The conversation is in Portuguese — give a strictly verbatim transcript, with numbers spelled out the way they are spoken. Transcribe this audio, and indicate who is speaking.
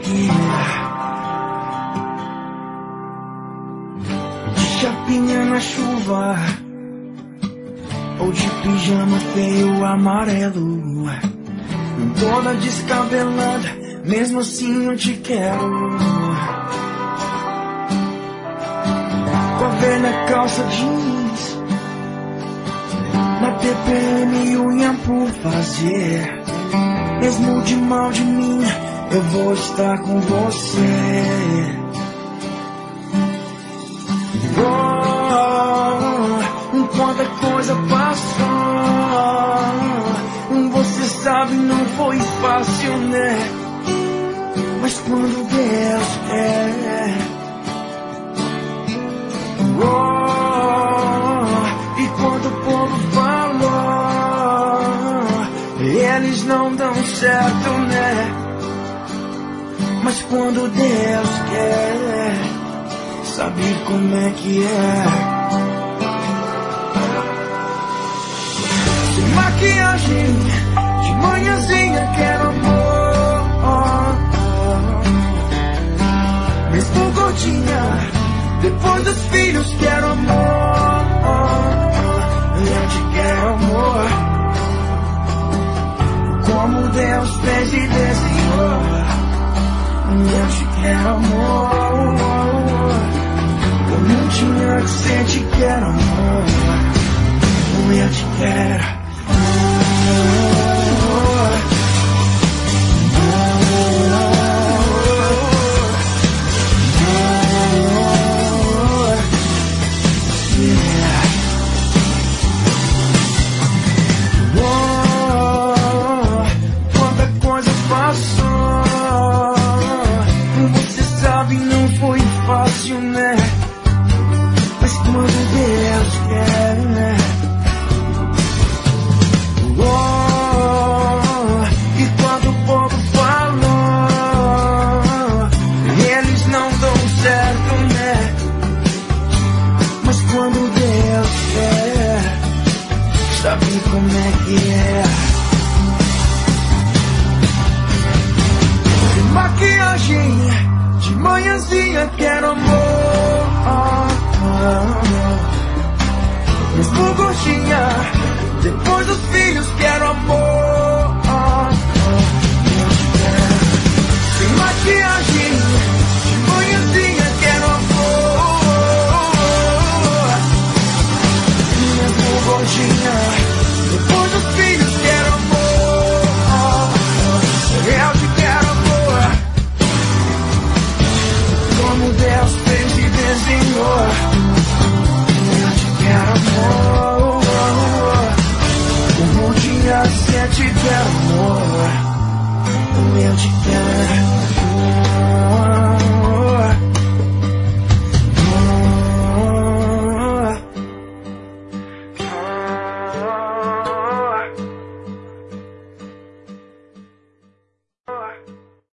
Speaker 1: aqui. De chapinha na chuva, ou de pijama feio amarelo, toda descabelada, mesmo assim eu te quero. Com a velha calça jeans, na T P M e unha por fazer. Mesmo de mal de mim, eu vou estar com você. Oh, quanta coisa passou, você sabe, não foi fácil, né? Mas quando Deus quer, oh, e quando o povo falou, eles não dão certo, né? Mas quando Deus quer, sabe como é que é? Sem maquiagem, de manhãzinha quero amor. Mesmo gordinha, depois dos filhos quero amor. Eu te quero amor, como Deus fez e desenhou. Eu te quero amor, como um tinha que você te quero amor. Eu te quero amor. Não foi fácil, né? Mas quando Deus quer, né? Oh, e quando o povo falou, eles não dão certo, né? Mas quando Deus quer, sabe como é que é? Sem maquiagem, de manhãzinha quero amor. Mesmo gordinha, depois dos filhos quero amor.